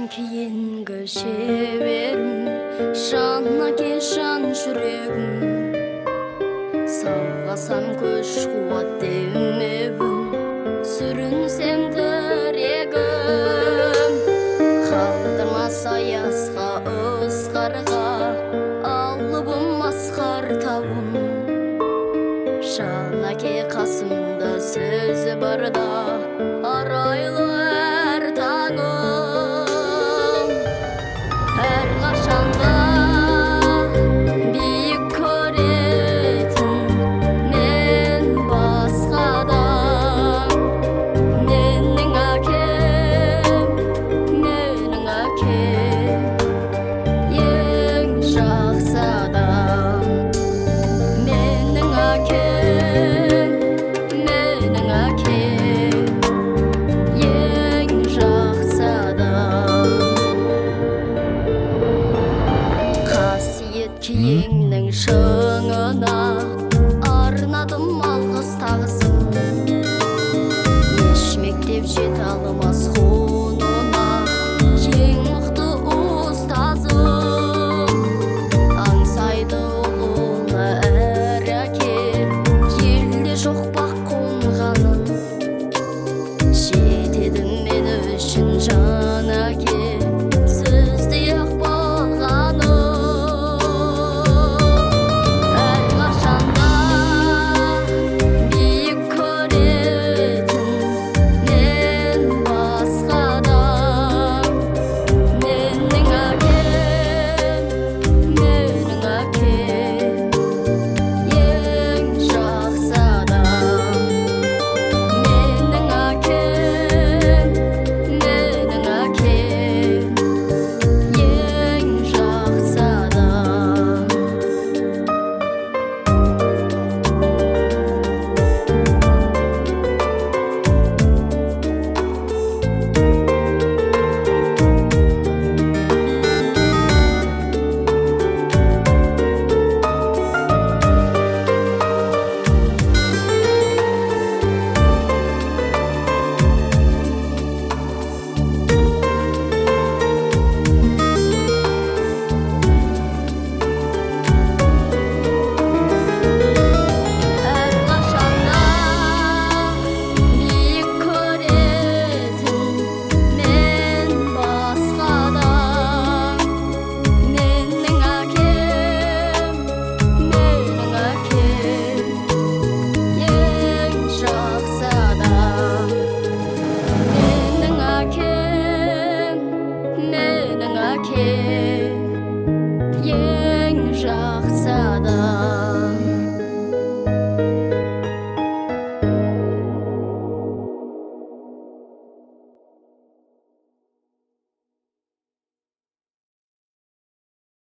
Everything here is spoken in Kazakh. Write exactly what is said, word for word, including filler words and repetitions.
кейінгі шеберім, жанна ке жан жүрегім. Самғасам көш қуат демеуім, сүрінсем тірегім. Қалдырмас аязға ызғарға, алыбым асқар тауым. Жан әке қасымда сөзі барда, арайлы әр таңым. Әр қашанда биік көретін мен басқадан. Менің әкем, менің әкем, ең жақсы адам. Менің әкем, менің әкем, ең жақсы адам. Қасиет киеңнің шыңына арнадым алғыс тағысын. Еш мектеп жете алмас құнына, ең мықты ұстазым. Аңсайды ұлына әр әке, елде жоқ бақ қонғанын. Жетеді мен үшін жан